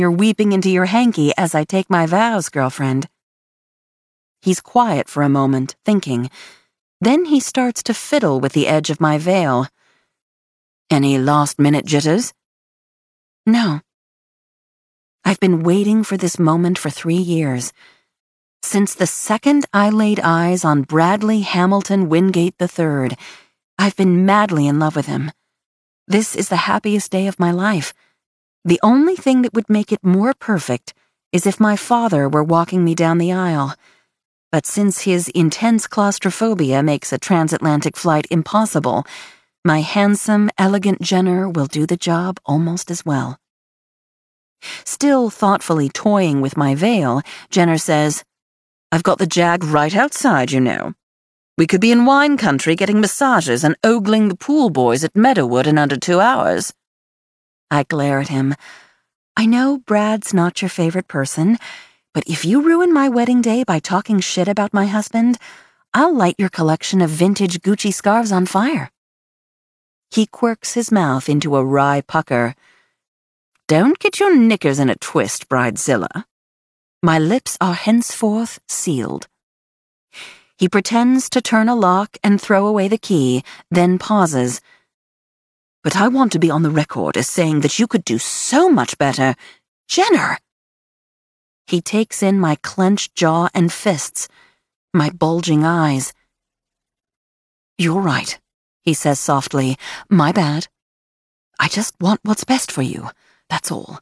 You're weeping into your hanky as I take my vows, girlfriend. He's quiet for a moment, thinking. Then he starts to fiddle with the edge of my veil. Any last-minute jitters? No. I've been waiting for this moment for 3 years. Since the second I laid eyes on Bradley Hamilton Wingate III, I've been madly in love with him. This is the happiest day of my life. The only thing that would make it more perfect is if my father were walking me down the aisle. But since his intense claustrophobia makes a transatlantic flight impossible, my handsome, elegant Jenner will do the job almost as well. Still thoughtfully toying with my veil, Jenner says, I've got the Jag right outside, you know. We could be in wine country getting massages and ogling the pool boys at Meadowood in under 2 hours. I glare at him. I know Brad's not your favorite person, but if you ruin my wedding day by talking shit about my husband, I'll light your collection of vintage Gucci scarves on fire. He quirks his mouth into a wry pucker. Don't get your knickers in a twist, Bridezilla. My lips are henceforth sealed. He pretends to turn a lock and throw away the key, then pauses. But I want to be on the record as saying that you could do so much better. Jenner! He takes in my clenched jaw and fists, my bulging eyes. You're right, he says softly. My bad. I just want what's best for you, that's all.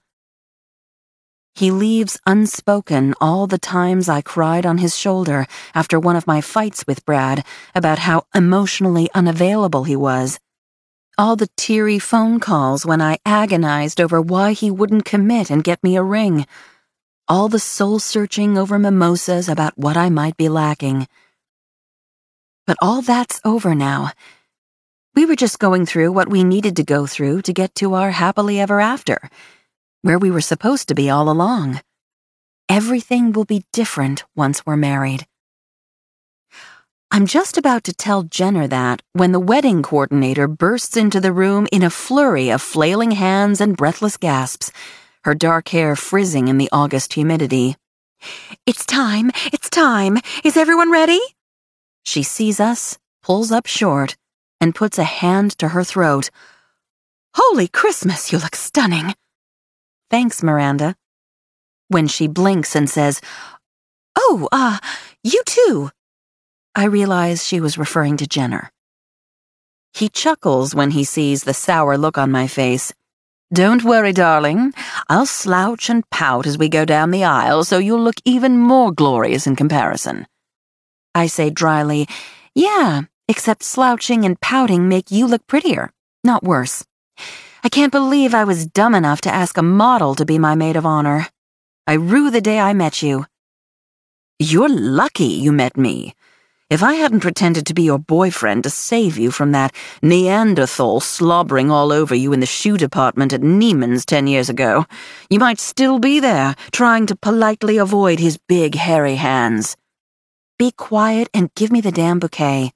He leaves unspoken all the times I cried on his shoulder after one of my fights with Brad about how emotionally unavailable he was. All the teary phone calls when I agonized over why he wouldn't commit and get me a ring. All the soul-searching over mimosas about what I might be lacking. But all that's over now. We were just going through what we needed to go through to get to our happily ever after, where we were supposed to be all along. Everything will be different once we're married. I'm just about to tell Jenner that when the wedding coordinator bursts into the room in a flurry of flailing hands and breathless gasps, her dark hair frizzing in the August humidity. It's time! It's time! Is everyone ready? She sees us, pulls up short, and puts a hand to her throat. Holy Christmas, you look stunning! Thanks, Miranda. When she blinks and says, Oh, you too, I realize she was referring to Jenner. He chuckles when he sees the sour look on my face. Don't worry, darling. I'll slouch and pout as we go down the aisle so you'll look even more glorious in comparison. I say dryly, yeah, except slouching and pouting make you look prettier, not worse. I can't believe I was dumb enough to ask a model to be my maid of honor. I rue the day I met you. You're lucky you met me. If I hadn't pretended to be your boyfriend to save you from that Neanderthal slobbering all over you in the shoe department at Neiman's 10 years ago, you might still be there, trying to politely avoid his big, hairy hands. Be quiet and give me the damn bouquet.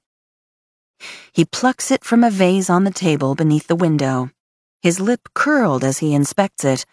He plucks it from a vase on the table beneath the window, his lip curled as he inspects it.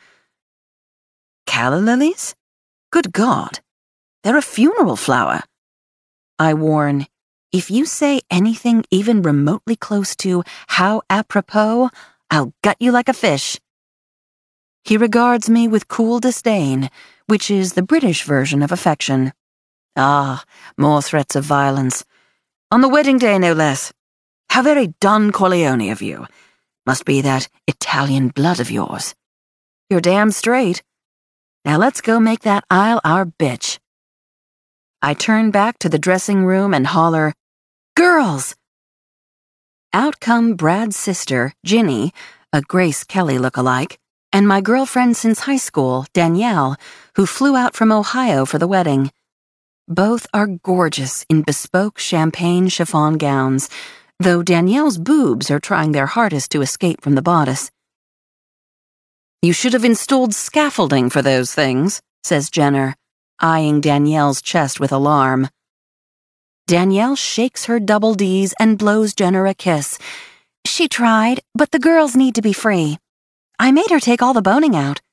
Calla lilies? Good God. They're a funeral flower. I warn, if you say anything even remotely close to how apropos, I'll gut you like a fish. He regards me with cool disdain, which is the British version of affection. Ah, more threats of violence. On the wedding day, no less. How very Don Corleone of you. Must be that Italian blood of yours. You're damn straight. Now let's go make that aisle our bitch. I turn back to the dressing room and holler, Girls! Out come Brad's sister, Ginny, a Grace Kelly look-alike, and my girlfriend since high school, Danielle, who flew out from Ohio for the wedding. Both are gorgeous in bespoke champagne chiffon gowns, though Danielle's boobs are trying their hardest to escape from the bodice. You should have installed scaffolding for those things, says Jenner, eyeing Danielle's chest with alarm. Danielle shakes her double Ds and blows Jenner a kiss. She tried, but the girls need to be free. I made her take all the boning out.